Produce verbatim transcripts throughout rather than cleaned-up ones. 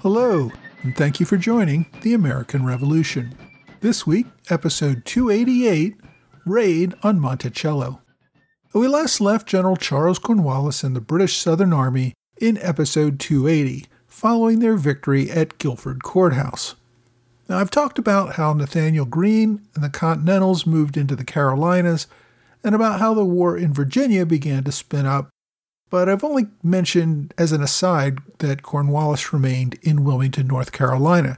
Hello, and thank you for joining the American Revolution. This week, episode two eighty-eight, Raid on Monticello. We last left General Charles Cornwallis and the British Southern Army in episode two eighty, following their victory at Guilford Courthouse. Now, I've talked about how Nathanael Greene and the Continentals moved into the Carolinas, and about how the war in Virginia began to spin up, but I've only mentioned as an aside that Cornwallis remained in Wilmington, North Carolina.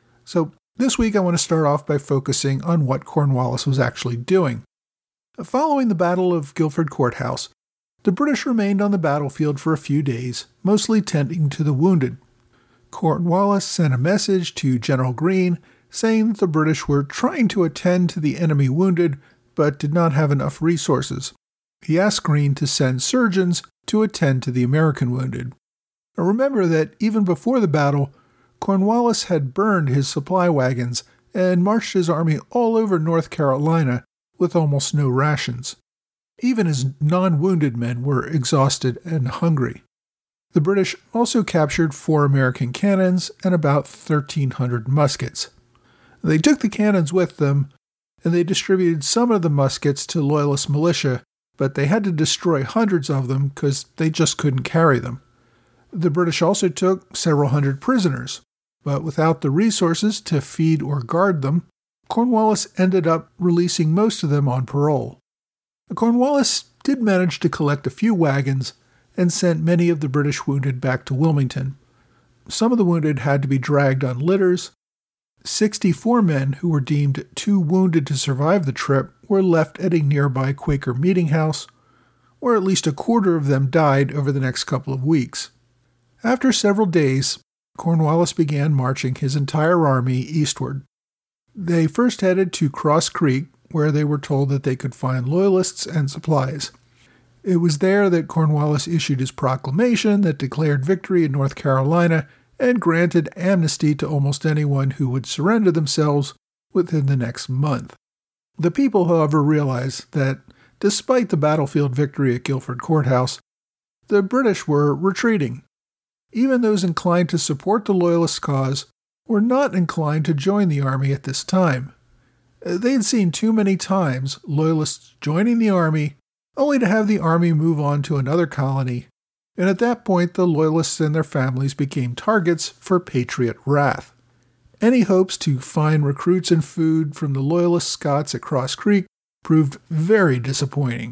So this week I want to start off by focusing on what Cornwallis was actually doing. Following the Battle of Guilford Courthouse, the British remained on the battlefield for a few days, mostly tending to the wounded. Cornwallis sent a message to General Greene saying that the British were trying to attend to the enemy wounded, but did not have enough resources. He asked Greene to send surgeons to attend to the American wounded. Now remember that even before the battle, Cornwallis had burned his supply wagons and marched his army all over North Carolina with almost no rations. Even his non-wounded men were exhausted and hungry. The British also captured four American cannons and about thirteen hundred muskets. They took the cannons with them, and they distributed some of the muskets to Loyalist militia, but they had to destroy hundreds of them because they just couldn't carry them. The British also took several hundred prisoners, but without the resources to feed or guard them, Cornwallis ended up releasing most of them on parole. Cornwallis did manage to collect a few wagons and sent many of the British wounded back to Wilmington. Some of the wounded had to be dragged on litters. sixty-four men who were deemed too wounded to survive the trip were left at a nearby Quaker meeting house, where at least a quarter of them died over the next couple of weeks. After several days, Cornwallis began marching his entire army eastward. They first headed to Cross Creek, where they were told that they could find Loyalists and supplies. It was there that Cornwallis issued his proclamation that declared victory in North Carolina and granted amnesty to almost anyone who would surrender themselves within the next month. The people, however, realized that, despite the battlefield victory at Guilford Courthouse, the British were retreating. Even those inclined to support the Loyalist cause were not inclined to join the army at this time. They had seen too many times Loyalists joining the army only to have the army move on to another colony, and at that point the Loyalists and their families became targets for Patriot wrath. Any hopes to find recruits and food from the Loyalist Scots at Cross Creek proved very disappointing.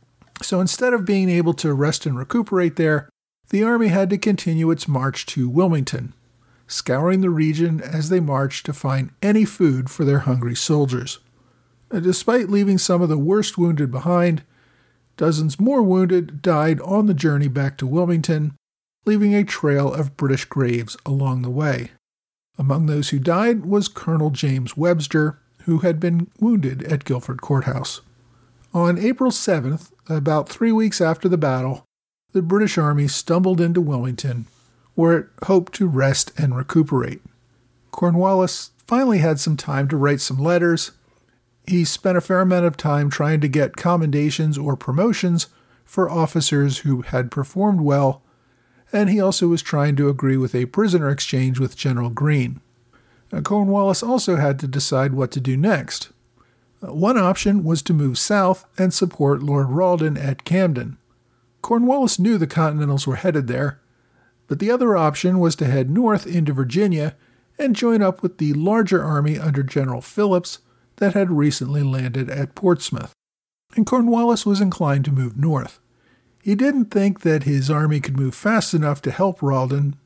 So instead of being able to rest and recuperate there, the army had to continue its march to Wilmington, scouring the region as they marched to find any food for their hungry soldiers. Despite leaving some of the worst wounded behind, dozens more wounded died on the journey back to Wilmington, leaving a trail of British graves along the way. Among those who died was Colonel James Webster, who had been wounded at Guilford Courthouse. On April seventh, about three weeks after the battle, the British Army stumbled into Wilmington, where it hoped to rest and recuperate. Cornwallis finally had some time to write some letters. He spent a fair amount of time trying to get commendations or promotions for officers who had performed well, and he also was trying to agree with a prisoner exchange with General Greene. Now, Cornwallis also had to decide what to do next. One option was to move south and support Lord Rawdon at Camden. Cornwallis knew the Continentals were headed there, but the other option was to head north into Virginia and join up with the larger army under General Phillips that had recently landed at Portsmouth. And Cornwallis was inclined to move north. He didn't think that his army could move fast enough to help Rawdon,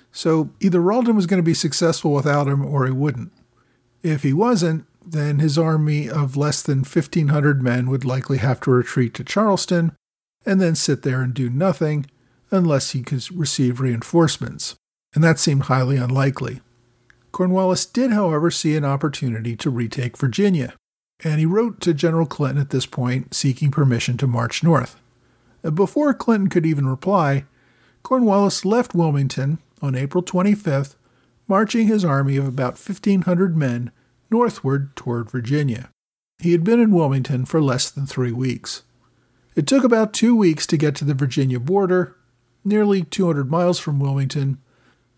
so either Rawdon was going to be successful without him or he wouldn't. If he wasn't, then his army of less than fifteen hundred men would likely have to retreat to Charleston and then sit there and do nothing unless he could receive reinforcements, and that seemed highly unlikely. Cornwallis did, however, see an opportunity to retake Virginia, and he wrote to General Clinton at this point seeking permission to march north. Before Clinton could even reply, Cornwallis left Wilmington on April twenty-fifth, marching his army of about fifteen hundred men northward toward Virginia. He had been in Wilmington for less than three weeks. It took about two weeks to get to the Virginia border, nearly two hundred miles from Wilmington,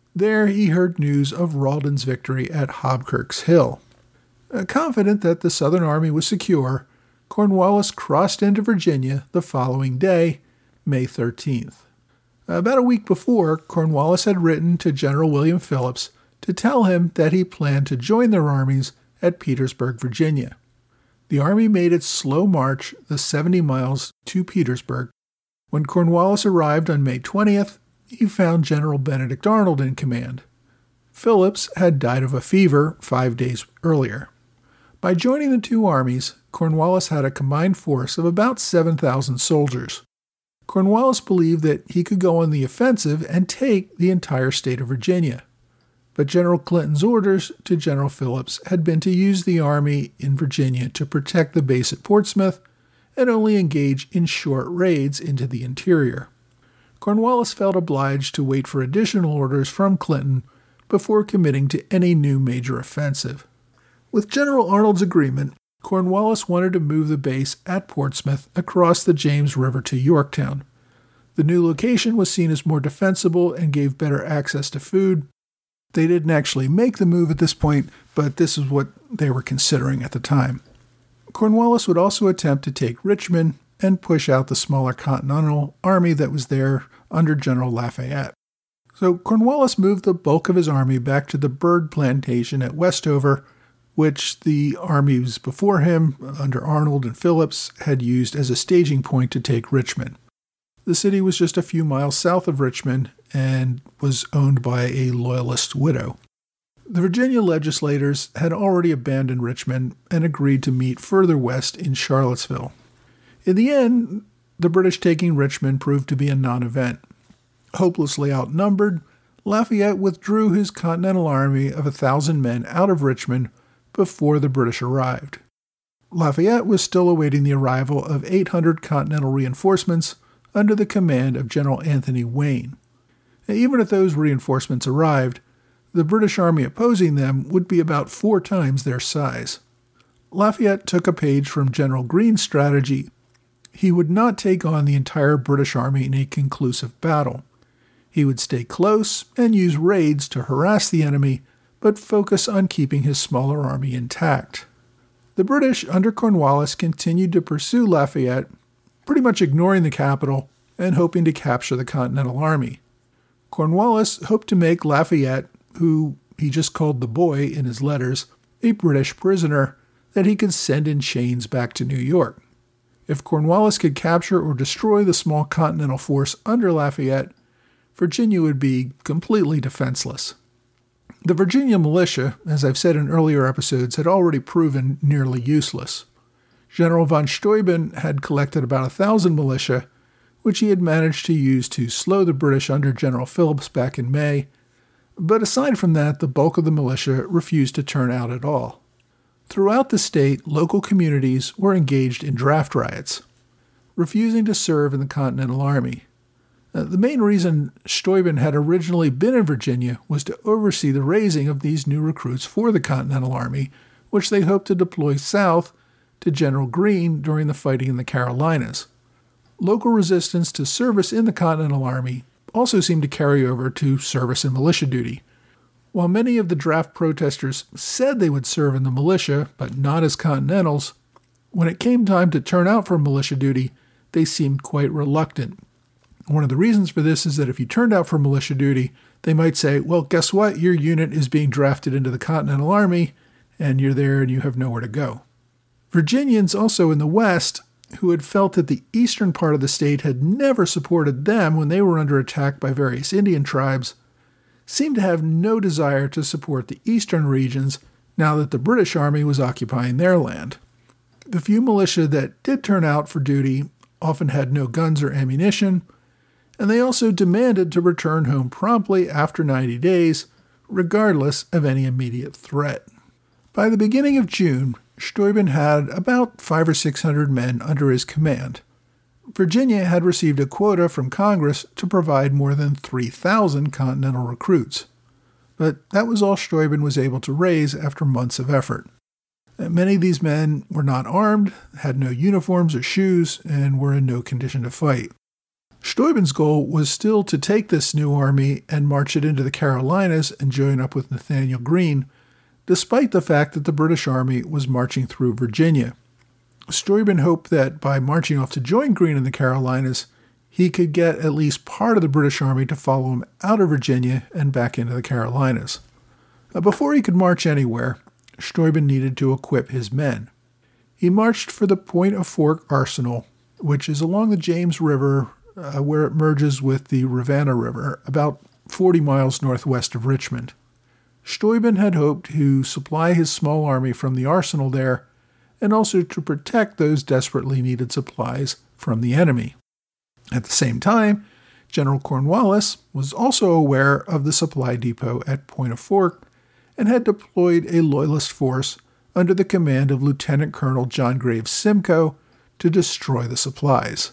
There he heard news of Rawdon's victory at Hobkirk's Hill. Uh, confident that the Southern Army was secure, Cornwallis crossed into Virginia the following day, May thirteenth. About a week before, Cornwallis had written to General William Phillips to tell him that he planned to join their armies at Petersburg, Virginia. The army made its slow march the seventy miles to Petersburg. When Cornwallis arrived on May twentieth, he found General Benedict Arnold in command. Phillips had died of a fever five days earlier. By joining the two armies, Cornwallis had a combined force of about seven thousand soldiers. Cornwallis believed that he could go on the offensive and take the entire state of Virginia. But General Clinton's orders to General Phillips had been to use the army in Virginia to protect the base at Portsmouth and only engage in short raids into the interior. Cornwallis felt obliged to wait for additional orders from Clinton before committing to any new major offensive. With General Arnold's agreement, Cornwallis wanted to move the base at Portsmouth across the James River to Yorktown. The new location was seen as more defensible and gave better access to food. They didn't actually make the move at this point, but this is what they were considering at the time. Cornwallis would also attempt to take Richmond and push out the smaller Continental Army that was there under General Lafayette. So Cornwallis moved the bulk of his army back to the Bird Plantation at Westover, which the armies before him, under Arnold and Phillips, had used as a staging point to take Richmond. The city was just a few miles south of Richmond and was owned by a Loyalist widow. The Virginia legislators had already abandoned Richmond and agreed to meet further west in Charlottesville. In the end, the British taking Richmond proved to be a non-event. Hopelessly outnumbered, Lafayette withdrew his Continental Army of a thousand men out of Richmond before the British arrived. Lafayette was still awaiting the arrival of eight hundred Continental reinforcements under the command of General Anthony Wayne. Even if those reinforcements arrived, the British army opposing them would be about four times their size. Lafayette took a page from General Greene's strategy. He would not take on the entire British army in a conclusive battle. He would stay close and use raids to harass the enemy, but focus on keeping his smaller army intact. The British, under Cornwallis, continued to pursue Lafayette, pretty much ignoring the capital and hoping to capture the Continental Army. Cornwallis hoped to make Lafayette, who he just called the boy in his letters, a British prisoner that he could send in chains back to New York. If Cornwallis could capture or destroy the small Continental force under Lafayette, Virginia would be completely defenseless. The Virginia militia, as I've said in earlier episodes, had already proven nearly useless. General von Steuben had collected about a thousand militia, which he had managed to use to slow the British under General Phillips back in May, but aside from that, the bulk of the militia refused to turn out at all. Throughout the state, local communities were engaged in draft riots, refusing to serve in the Continental Army. Uh, the main reason Steuben had originally been in Virginia was to oversee the raising of these new recruits for the Continental Army, which they hoped to deploy south to General Greene during the fighting in the Carolinas. Local resistance to service in the Continental Army also seemed to carry over to service in militia duty. While many of the draft protesters said they would serve in the militia, but not as Continentals, when it came time to turn out for militia duty, they seemed quite reluctant. One of the reasons for this is that if you turned out for militia duty, they might say, well, guess what? Your unit is being drafted into the Continental Army, and you're there and you have nowhere to go. Virginians also in the West, who had felt that the eastern part of the state had never supported them when they were under attack by various Indian tribes, seemed to have no desire to support the eastern regions now that the British Army was occupying their land. The few militia that did turn out for duty often had no guns or ammunition, and they also demanded to return home promptly after ninety days, regardless of any immediate threat. By the beginning of June, Steuben had about five or six hundred men under his command. Virginia had received a quota from Congress to provide more than three thousand Continental recruits. But that was all Steuben was able to raise after months of effort. Many of these men were not armed, had no uniforms or shoes, and were in no condition to fight. Steuben's goal was still to take this new army and march it into the Carolinas and join up with Nathanael Greene, despite the fact that the British Army was marching through Virginia. Steuben hoped that by marching off to join Greene in the Carolinas, he could get at least part of the British Army to follow him out of Virginia and back into the Carolinas. Uh, before he could march anywhere, Steuben needed to equip his men. He marched for the Point of Fork Arsenal, which is along the James River uh, where it merges with the Rivanna River, about forty miles northwest of Richmond. Steuben had hoped to supply his small army from the arsenal there and also to protect those desperately needed supplies from the enemy. At the same time, General Cornwallis was also aware of the supply depot at Point of Fork and had deployed a Loyalist force under the command of Lieutenant Colonel John Graves Simcoe to destroy the supplies.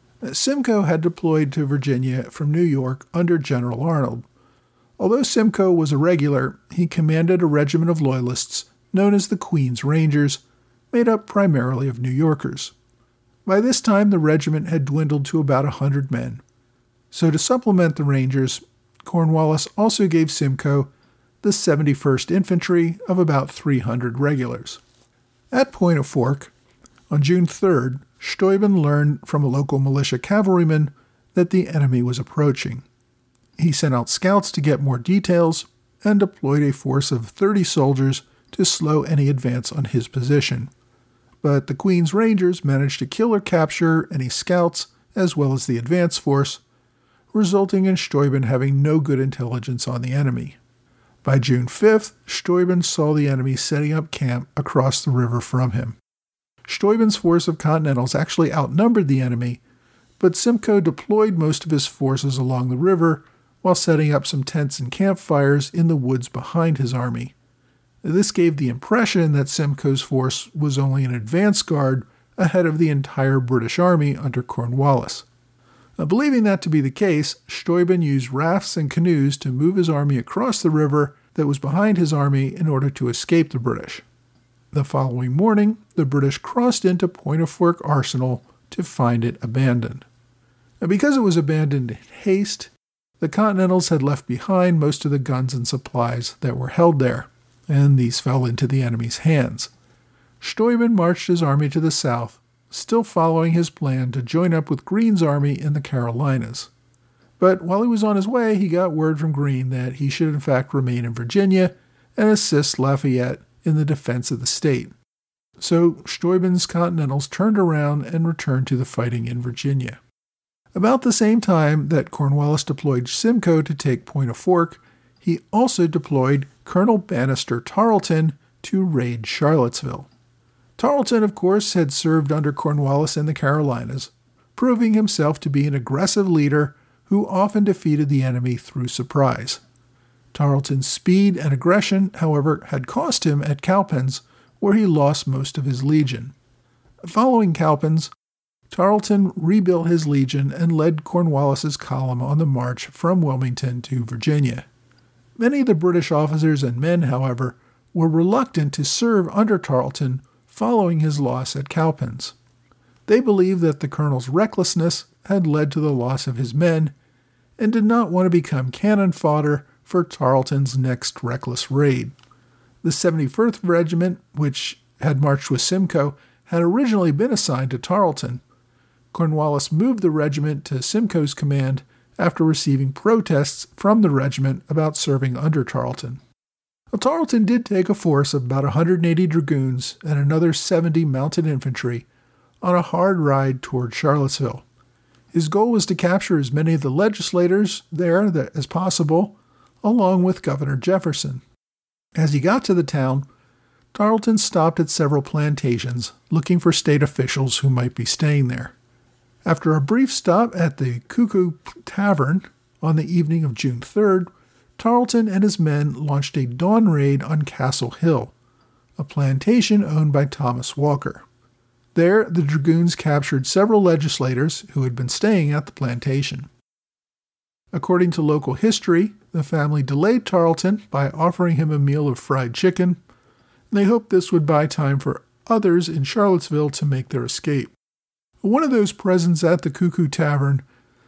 Simcoe had deployed to Virginia from New York under General Arnold. Although Simcoe was a regular, he commanded a regiment of Loyalists known as the Queen's Rangers, made up primarily of New Yorkers. By this time, the regiment had dwindled to about a hundred men. So to supplement the Rangers, Cornwallis also gave Simcoe the seventy-first Infantry of about three hundred regulars. At Point of Fork, on June third, Steuben learned from a local militia cavalryman that the enemy was approaching. He sent out scouts to get more details and deployed a force of thirty soldiers to slow any advance on his position. But the Queen's Rangers managed to kill or capture any scouts as well as the advance force, resulting in Steuben having no good intelligence on the enemy. By June fifth, Steuben saw the enemy setting up camp across the river from him. Steuben's force of Continentals actually outnumbered the enemy, but Simcoe deployed most of his forces along the river while setting up some tents and campfires in the woods behind his army. This gave the impression that Simcoe's force was only an advance guard ahead of the entire British Army under Cornwallis. Now, believing that to be the case, Steuben used rafts and canoes to move his army across the river that was behind his army in order to escape the British. The following morning, the British crossed into Point of Fork Arsenal to find it abandoned. Now, because it was abandoned in haste, the Continentals had left behind most of the guns and supplies that were held there, and these fell into the enemy's hands. Steuben marched his army to the south, still following his plan to join up with Greene's army in the Carolinas. But while he was on his way, he got word from Greene that he should in fact remain in Virginia and assist Lafayette in the defense of the state. So Steuben's Continentals turned around and returned to the fighting in Virginia. About the same time that Cornwallis deployed Simcoe to take Point of Fork, he also deployed Colonel Banastre Tarleton to raid Charlottesville. Tarleton, of course, had served under Cornwallis in the Carolinas, proving himself to be an aggressive leader who often defeated the enemy through surprise. Tarleton's speed and aggression, however, had cost him at Cowpens, where he lost most of his legion. Following Cowpens, Tarleton rebuilt his legion and led Cornwallis's column on the march from Wilmington to Virginia. Many of the British officers and men, however, were reluctant to serve under Tarleton following his loss at Cowpens. They believed that the colonel's recklessness had led to the loss of his men and did not want to become cannon fodder for Tarleton's next reckless raid. The seventy-first Regiment, which had marched with Simcoe, had originally been assigned to Tarleton. Cornwallis moved the regiment to Simcoe's command after receiving protests from the regiment about serving under Tarleton. Well, Tarleton did take a force of about one hundred eighty dragoons and another seventy mounted infantry on a hard ride toward Charlottesville. His goal was to capture as many of the legislators there as possible, along with Governor Jefferson. As he got to the town, Tarleton stopped at several plantations, looking for state officials who might be staying there. After a brief stop at the Cuckoo Tavern on the evening of June third, Tarleton and his men launched a dawn raid on Castle Hill, a plantation owned by Thomas Walker. There, the dragoons captured several legislators who had been staying at the plantation. According to local history, the family delayed Tarleton by offering him a meal of fried chicken, and they hoped this would buy time for others in Charlottesville to make their escape. One of those presents at the Cuckoo Tavern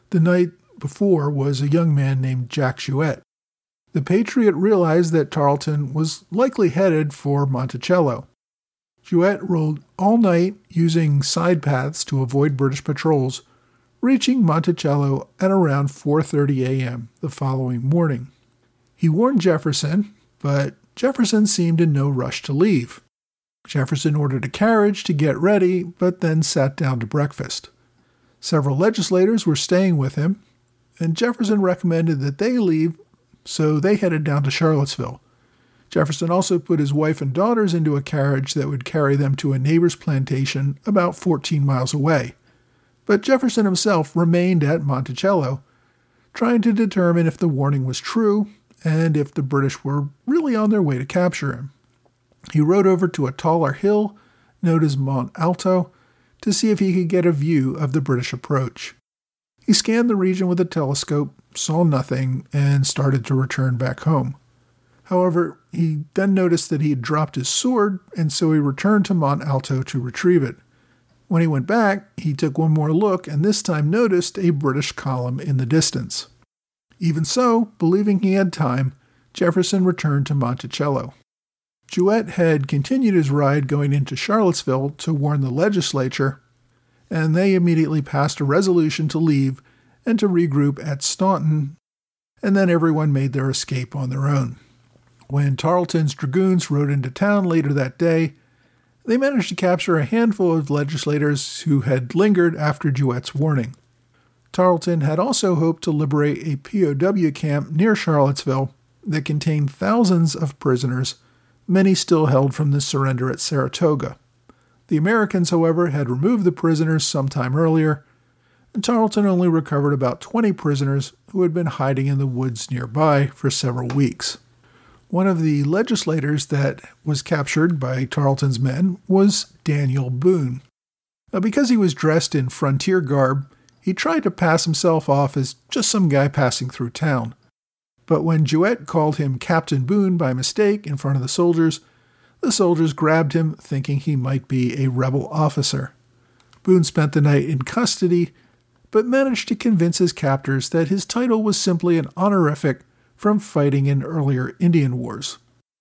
The night before was a young man named Jack Jouett. The Patriot realized that Tarleton was likely headed for Monticello. Jouett rode all night using side paths to avoid British patrols, reaching Monticello at around four thirty a.m. the following morning. He warned Jefferson, but Jefferson seemed in no rush to leave. Jefferson ordered a carriage to get ready, but then sat down to breakfast. Several legislators were staying with him, and Jefferson recommended that they leave, so they headed down to Charlottesville. Jefferson also put his wife and daughters into a carriage that would carry them to a neighbor's plantation about fourteen miles away. But Jefferson himself remained at Monticello, trying to determine if the warning was true and if the British were really on their way to capture him. He rode over to a taller hill, known as Mont Alto, to see if he could get a view of the British approach. He scanned the region with a telescope, saw nothing, and started to return back home. However, he then noticed that he had dropped his sword, and so he returned to Mont Alto to retrieve it. When he went back, he took one more look and this time noticed a British column in the distance. Even so, believing he had time, Jefferson returned to Monticello. Jouett had continued his ride going into Charlottesville to warn the legislature, and they immediately passed a resolution to leave and to regroup at Staunton, and then everyone made their escape on their own. When Tarleton's dragoons rode into town later that day, they managed to capture a handful of legislators who had lingered after Jouett's warning. Tarleton had also hoped to liberate a P O W camp near Charlottesville that contained thousands of prisoners, many still held from the surrender at Saratoga. The Americans, however, had removed the prisoners sometime earlier, and Tarleton only recovered about twenty prisoners who had been hiding in the woods nearby for several weeks. One of the legislators that was captured by Tarleton's men was Daniel Boone. Now, because he was dressed in frontier garb, he tried to pass himself off as just some guy passing through town. But when Jouett called him Captain Boone by mistake in front of the soldiers, the soldiers grabbed him, thinking he might be a rebel officer. Boone spent the night in custody, but managed to convince his captors that his title was simply an honorific from fighting in earlier Indian wars.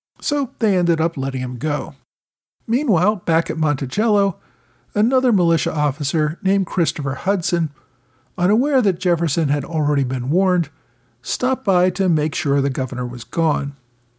So they ended up letting him go. Meanwhile, back at Monticello, another militia officer named Christopher Hudson, unaware that Jefferson had already been warned, stopped by to make sure the governor was gone.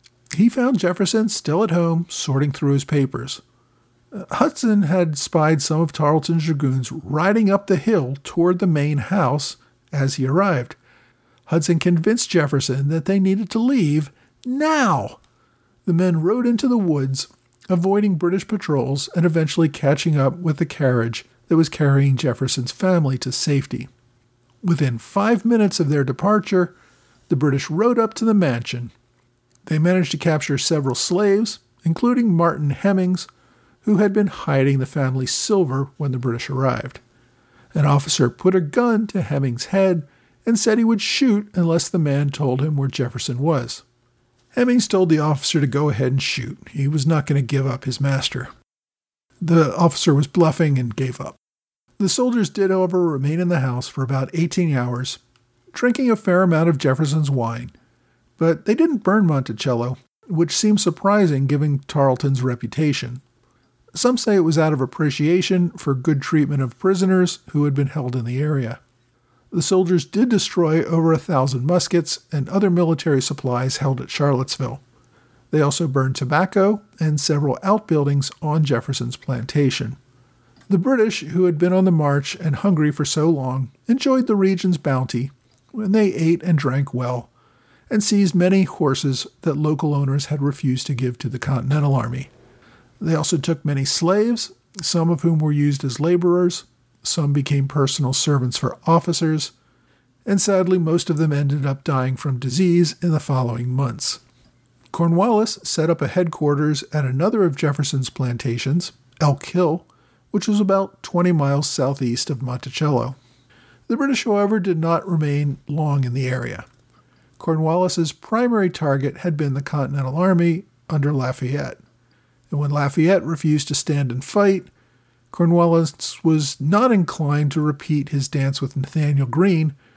He found Jefferson still at home, sorting through his papers. Uh, Hudson had spied some of Tarleton's dragoons riding up the hill toward the main house as he arrived. Hudson convinced Jefferson that they needed to leave now. The men rode into the woods, avoiding British patrols and eventually catching up with the carriage that was carrying Jefferson's family to safety. Within five minutes of their departure, the British rode up to the mansion. They managed to capture several slaves, including Martin Hemmings, who had been hiding the family's silver when the British arrived. An officer put a gun to Hemmings' head and said he would shoot unless the man told him where Jefferson was. Hemmings told the officer to go ahead and shoot. He was not going to give up his master. The officer was bluffing and gave up. The soldiers did, however, remain in the house for about eighteen hours, drinking a fair amount of Jefferson's wine, but they didn't burn Monticello, which seems surprising given Tarleton's reputation. Some say it was out of appreciation for good treatment of prisoners who had been held in the area. The soldiers did destroy over a thousand muskets and other military supplies held at Charlottesville. They also burned tobacco and several outbuildings on Jefferson's plantation. The British, who had been on the march and hungry for so long, enjoyed the region's bounty, and they ate and drank well, and seized many horses that local owners had refused to give to the Continental Army. They also took many slaves, some of whom were used as laborers, some became personal servants for officers, and sadly most of them ended up dying from disease in the following months. Cornwallis set up a headquarters at another of Jefferson's plantations, Elk Hill, which was about twenty miles southeast of Monticello. The British, however, did not remain long in the area. Cornwallis's primary target had been the Continental Army under Lafayette. And when Lafayette refused to stand and fight, Cornwallis was not inclined to repeat his dance with Nathanael Greene,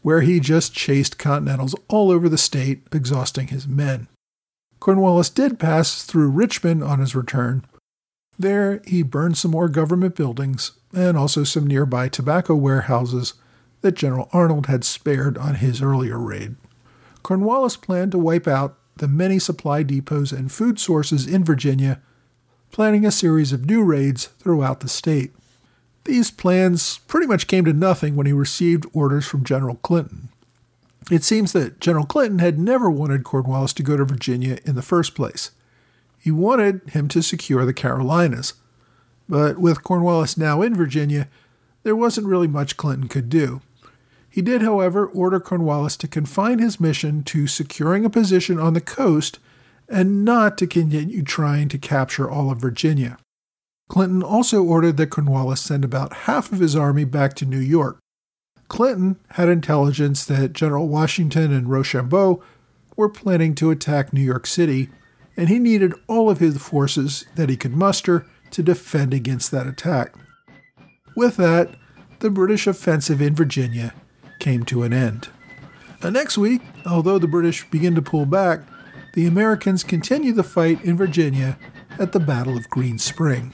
where he just chased Continentals all over the state, exhausting his men. Cornwallis did pass through Richmond on his return. There, he burned some more government buildings and also some nearby tobacco warehouses that General Arnold had spared on his earlier raid. Cornwallis planned to wipe out the many supply depots and food sources in Virginia, planning a series of new raids throughout the state. These plans pretty much came to nothing when he received orders from General Clinton. It seems that General Clinton had never wanted Cornwallis to go to Virginia in the first place. He wanted him to secure the Carolinas. But with Cornwallis now in Virginia, there wasn't really much Clinton could do. He did, however, order Cornwallis to confine his mission to securing a position on the coast and not to continue trying to capture all of Virginia. Clinton also ordered that Cornwallis send about half of his army back to New York. Clinton had intelligence that General Washington and Rochambeau were planning to attack New York City, and he needed all of his forces that he could muster to defend against that attack. With that, the British offensive in Virginia came to an end. And next week, although the British begin to pull back, the Americans continue the fight in Virginia at the Battle of Green Spring.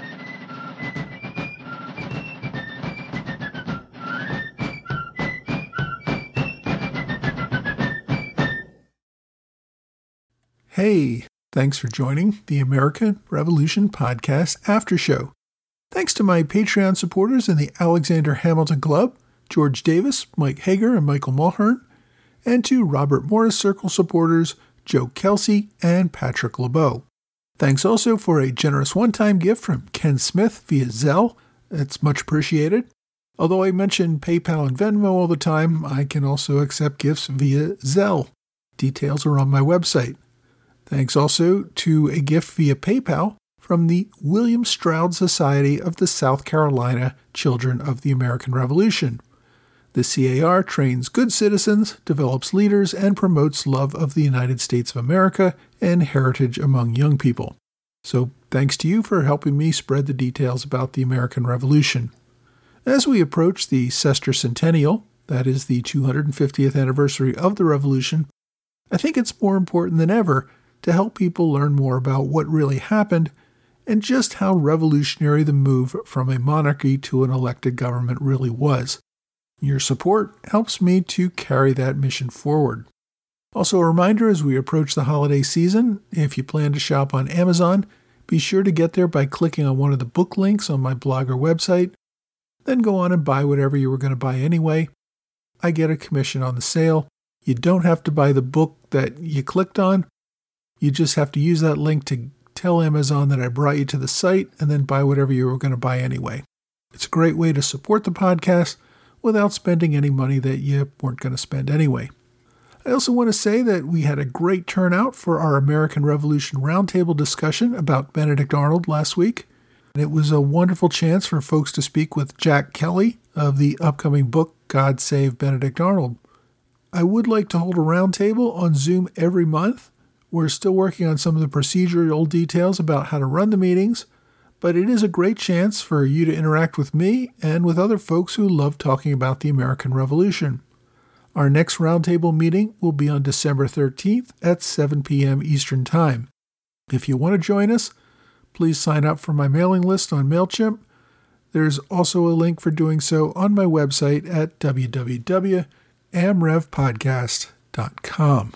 Hey, thanks for joining the American Revolution Podcast After Show. Thanks to my Patreon supporters in the Alexander Hamilton Club, George Davis, Mike Hager, and Michael Mulhern, and to Robert Morris Circle supporters, Joe Kelsey and Patrick LeBeau. Thanks also for a generous one-time gift from Ken Smith via Zelle. It's much appreciated. Although I mention PayPal and Venmo all the time, I can also accept gifts via Zelle. Details are on my website. Thanks also to a gift via PayPal from the William Stroud Society of the South Carolina Children of the American Revolution. The C A R trains good citizens, develops leaders, and promotes love of the United States of America and heritage among young people. So thanks to you for helping me spread the details about the American Revolution. As we approach the sesquicentennial, that is the two hundred fiftieth anniversary of the Revolution, I think it's more important than ever to help people learn more about what really happened and just how revolutionary the move from a monarchy to an elected government really was. Your support helps me to carry that mission forward. Also, a reminder as we approach the holiday season, if you plan to shop on Amazon, be sure to get there by clicking on one of the book links on my blog or website, then go on and buy whatever you were going to buy anyway. I get a commission on the sale. You don't have to buy the book that you clicked on. You just have to use that link to tell Amazon that I brought you to the site and then buy whatever you were going to buy anyway. It's a great way to support the podcast without spending any money that you weren't going to spend anyway. I also want to say that we had a great turnout for our American Revolution Roundtable discussion about Benedict Arnold last week. And it was a wonderful chance for folks to speak with Jack Kelly of the upcoming book, God Save Benedict Arnold. I would like to hold a roundtable on Zoom every month. We're still working on some of the procedural details about how to run the meetings, but it is a great chance for you to interact with me and with other folks who love talking about the American Revolution. Our next roundtable meeting will be on December thirteenth at seven p.m. Eastern Time. If you want to join us, please sign up for my mailing list on MailChimp. There's also a link for doing so on my website at w w w dot am rev podcast dot com.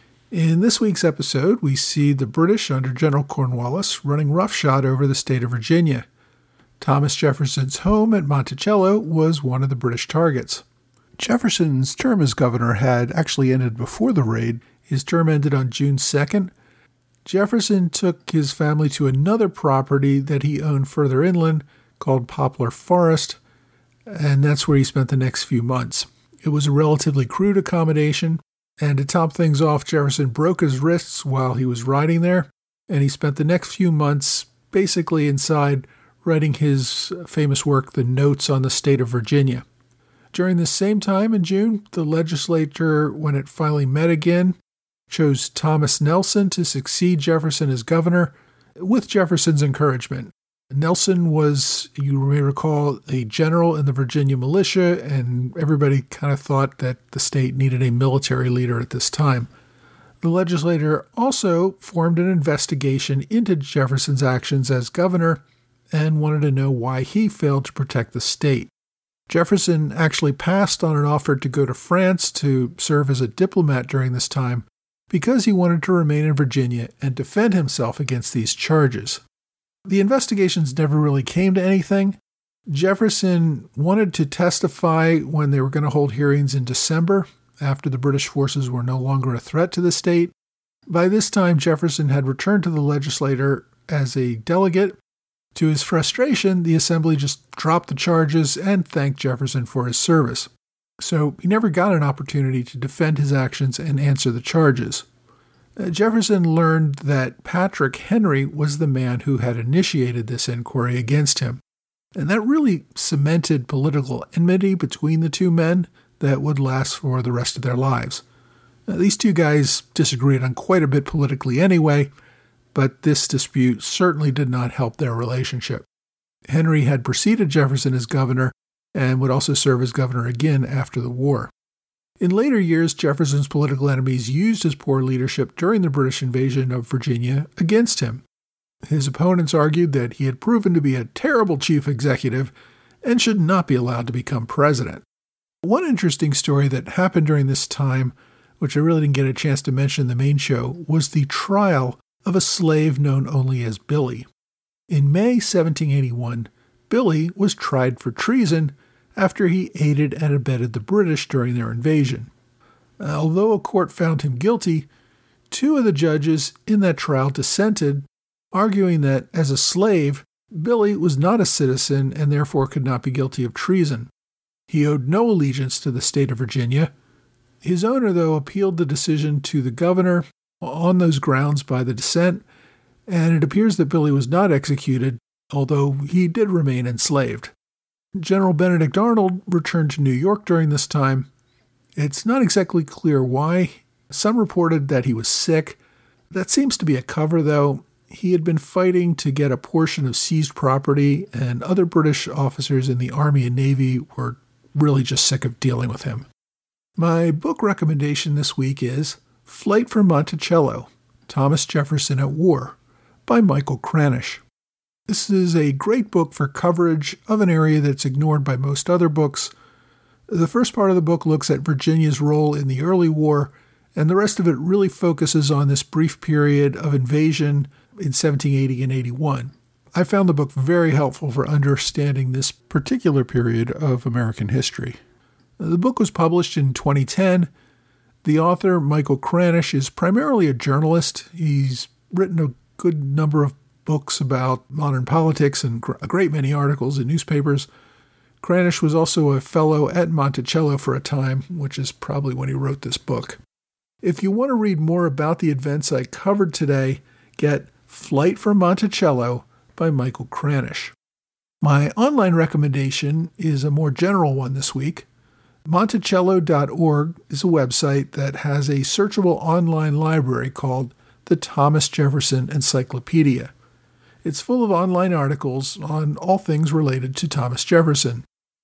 In this week's episode, we see the British under General Cornwallis running roughshod over the state of Virginia. Thomas Jefferson's home at Monticello was one of the British targets. Jefferson's term as governor had actually ended before the raid. His term ended on June second. Jefferson took his family to another property that he owned further inland called Poplar Forest, and that's where he spent the next few months. It was a relatively crude accommodation. And to top things off, Jefferson broke his wrists while he was riding there, and he spent the next few months basically inside writing his famous work, The Notes on the State of Virginia. During this same time in June, the legislature, when it finally met again, chose Thomas Nelson to succeed Jefferson as governor with Jefferson's encouragement. Nelson was, you may recall, a general in the Virginia militia, and everybody kind of thought that the state needed a military leader at this time. The legislature also formed an investigation into Jefferson's actions as governor and wanted to know why he failed to protect the state. Jefferson actually passed on an offer to go to France to serve as a diplomat during this time because he wanted to remain in Virginia and defend himself against these charges. The investigations never really came to anything. Jefferson wanted to testify when they were going to hold hearings in December, after the British forces were no longer a threat to the state. By this time, Jefferson had returned to the legislature as a delegate. To his frustration, the assembly just dropped the charges and thanked Jefferson for his service. So he never got an opportunity to defend his actions and answer the charges. Uh, Jefferson learned that Patrick Henry was the man who had initiated this inquiry against him. And that really cemented political enmity between the two men that would last for the rest of their lives. Now, these two guys disagreed on quite a bit politically anyway, but this dispute certainly did not help their relationship. Henry had preceded Jefferson as governor and would also serve as governor again after the war. In later years, Jefferson's political enemies used his poor leadership during the British invasion of Virginia against him. His opponents argued that he had proven to be a terrible chief executive and should not be allowed to become president. One interesting story that happened during this time, which I really didn't get a chance to mention in the main show, was the trial of a slave known only as Billy. In May seventeen eighty-one, Billy was tried for treason after he aided and abetted the British during their invasion. Although a court found him guilty, two of the judges in that trial dissented, arguing that as a slave, Billy was not a citizen and therefore could not be guilty of treason. He owed no allegiance to the state of Virginia. His owner, though, appealed the decision to the governor on those grounds by the dissent, and it appears that Billy was not executed, although he did remain enslaved. General Benedict Arnold returned to New York during this time. It's not exactly clear why. Some reported that he was sick. That seems to be a cover, though. He had been fighting to get a portion of seized property, and other British officers in the Army and Navy were really just sick of dealing with him. My book recommendation this week is Flight from Monticello, Thomas Jefferson at War, by Michael Kranish. This is a great book for coverage of an area that's ignored by most other books. The first part of the book looks at Virginia's role in the early war, and the rest of it really focuses on this brief period of invasion in seventeen eighty and eighty-one. I found the book very helpful for understanding this particular period of American history. The book was published in twenty ten. The author, Michael Kranish, is primarily a journalist. He's written a good number of books about modern politics and a great many articles in newspapers. Kranish was also a fellow at Monticello for a time, which is probably when he wrote this book. If you want to read more about the events I covered today, get Flight from Monticello by Michael Kranish. My online recommendation is a more general one this week. Monticello dot org is a website that has a searchable online library called the Thomas Jefferson Encyclopedia. It's full of online articles on all things related to Thomas Jefferson.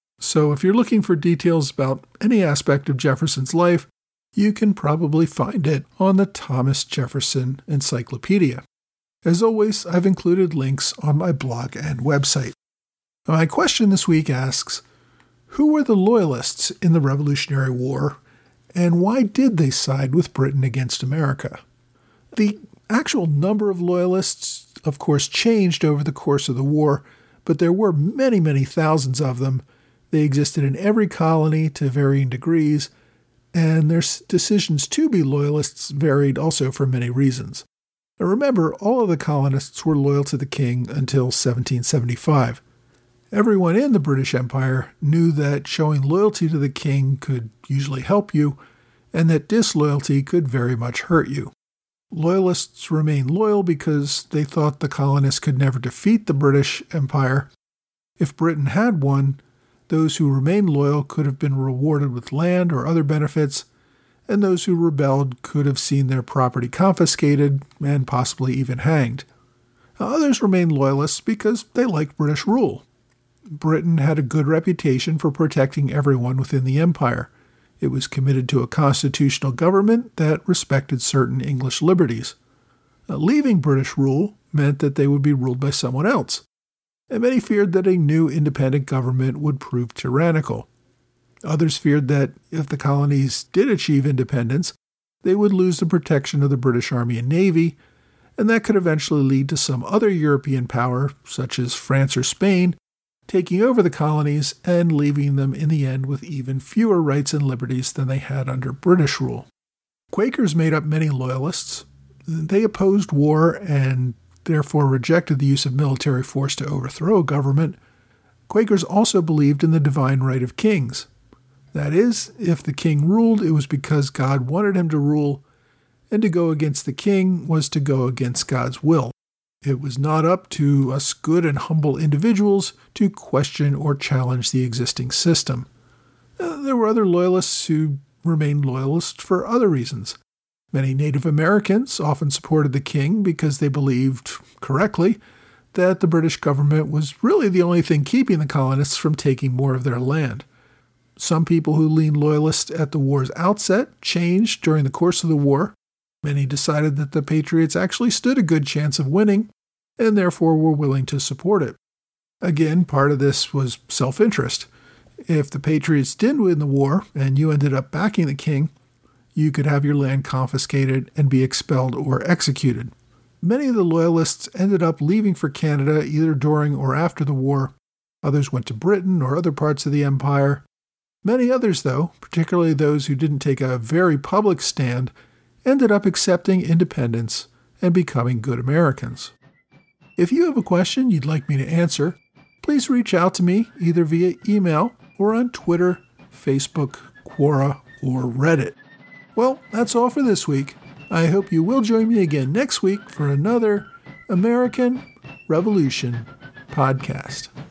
So if you're looking for details about any aspect of Jefferson's life, you can probably find it on the Thomas Jefferson Encyclopedia. As always, I've included links on my blog and website. My question this week asks, who were the Loyalists in the Revolutionary War, and why did they side with Britain against America? The actual number of Loyalists, of course, changed over the course of the war, but there were many, many thousands of them. They existed in every colony to varying degrees, and their decisions to be Loyalists varied also for many reasons. Now remember, all of the colonists were loyal to the king until seventeen seventy-five. Everyone in the British Empire knew that showing loyalty to the king could usually help you, and that disloyalty could very much hurt you. Loyalists remained loyal because they thought the colonists could never defeat the British Empire. If Britain had won, those who remained loyal could have been rewarded with land or other benefits, and those who rebelled could have seen their property confiscated and possibly even hanged. Others remained loyalists because they liked British rule. Britain had a good reputation for protecting everyone within the empire. It was committed to a constitutional government that respected certain English liberties. Now, leaving British rule meant that they would be ruled by someone else, and many feared that a new independent government would prove tyrannical. Others feared that if the colonies did achieve independence, they would lose the protection of the British Army and Navy, and that could eventually lead to some other European power, such as France or Spain, taking over the colonies and leaving them in the end with even fewer rights and liberties than they had under British rule. Quakers made up many loyalists. They opposed war and therefore rejected the use of military force to overthrow a government. Quakers also believed in the divine right of kings. That is, if the king ruled, it was because God wanted him to rule, and to go against the king was to go against God's will. It was not up to us good and humble individuals to question or challenge the existing system. Uh, there were other loyalists who remained loyalists for other reasons. Many Native Americans often supported the king because they believed, correctly, that the British government was really the only thing keeping the colonists from taking more of their land. Some people who leaned loyalist at the war's outset changed during the course of the war. Many decided that the Patriots actually stood a good chance of winning, and therefore were willing to support it. Again, part of this was self-interest. If the Patriots did win the war, and you ended up backing the king, you could have your land confiscated and be expelled or executed. Many of the loyalists ended up leaving for Canada either during or after the war. Others went to Britain or other parts of the empire. Many others, though, particularly those who didn't take a very public stand, ended up accepting independence and becoming good Americans. If you have a question you'd like me to answer, please reach out to me either via email or on Twitter, Facebook, Quora, or Reddit. Well, that's all for this week. I hope you will join me again next week for another American Revolution podcast.